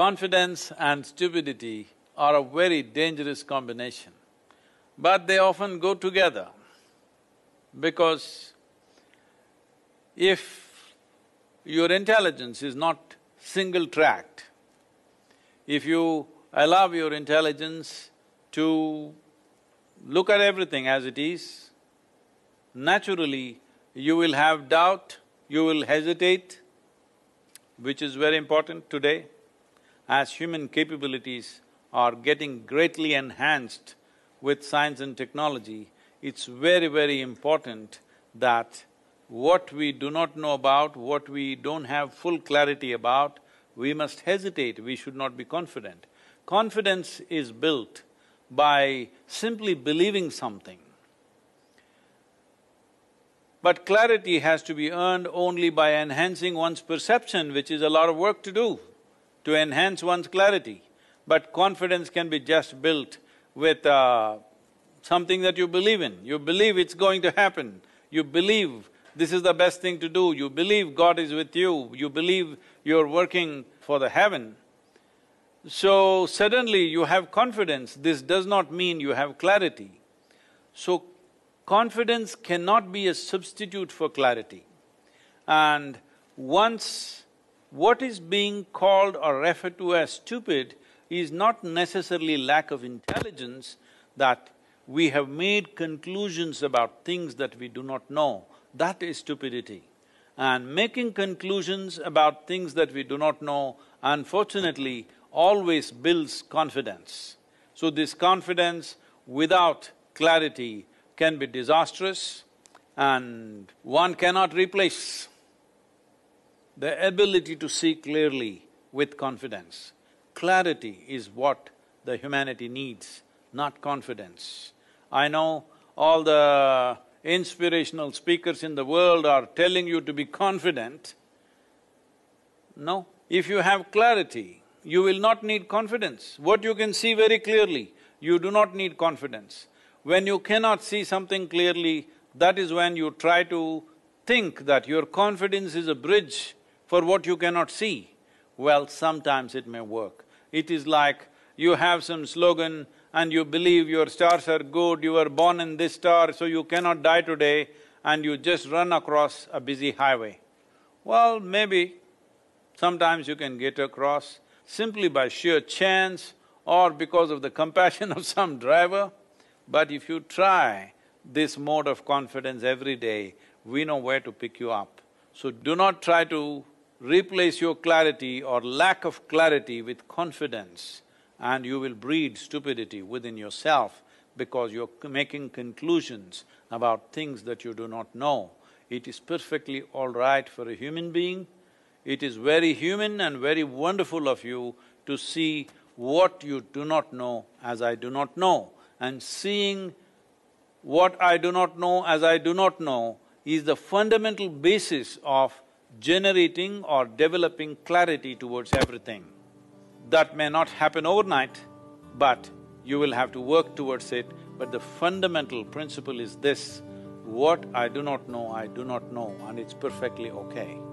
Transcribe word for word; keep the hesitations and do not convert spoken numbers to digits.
Confidence and stupidity are a very dangerous combination, but they often go together because if your intelligence is not single-tracked, if you allow your intelligence to look at everything as it is, naturally you will have doubt, you will hesitate, which is very important today. As human capabilities are getting greatly enhanced with science and technology, it's very, very important that what we do not know about, what we don't have full clarity about, we must hesitate, we should not be confident. Confidence is built by simply believing something. But clarity has to be earned only by enhancing one's perception, which is a lot of work to do, to enhance one's clarity. But confidence can be just built with uh, something that you believe in. You believe it's going to happen, you believe this is the best thing to do, you believe God is with you, you believe you're working for the heaven. So suddenly you have confidence, this does not mean you have clarity. So confidence cannot be a substitute for clarity. And once what is being called or referred to as stupid is not necessarily lack of intelligence, that we have made conclusions about things that we do not know, that is stupidity. And making conclusions about things that we do not know, unfortunately, always builds confidence. So this confidence without clarity can be disastrous, and one cannot replace the ability to see clearly with confidence. Clarity is what the humanity needs, not confidence. I know all the inspirational speakers in the world are telling you to be confident. No, if you have clarity, you will not need confidence. What you can see very clearly, you do not need confidence. When you cannot see something clearly, that is when you try to think that your confidence is a bridge for what you cannot see. Well, sometimes it may work. It is like you have some slogan and you believe your stars are good, you were born in this star, so you cannot die today, and you just run across a busy highway. Well, maybe sometimes you can get across simply by sheer chance or because of the compassion of some driver, but if you try this mode of confidence every day, we know where to pick you up. So do not try to replace your clarity or lack of clarity with confidence, and you will breed stupidity within yourself because you're making conclusions about things that you do not know. It is perfectly all right for a human being. It is very human and very wonderful of you to see what you do not know as I do not know. And seeing what I do not know as I do not know is the fundamental basis of generating or developing clarity towards everything. That may not happen overnight, but you will have to work towards it. But the fundamental principle is this: what I do not know, I do not know, and it's perfectly okay.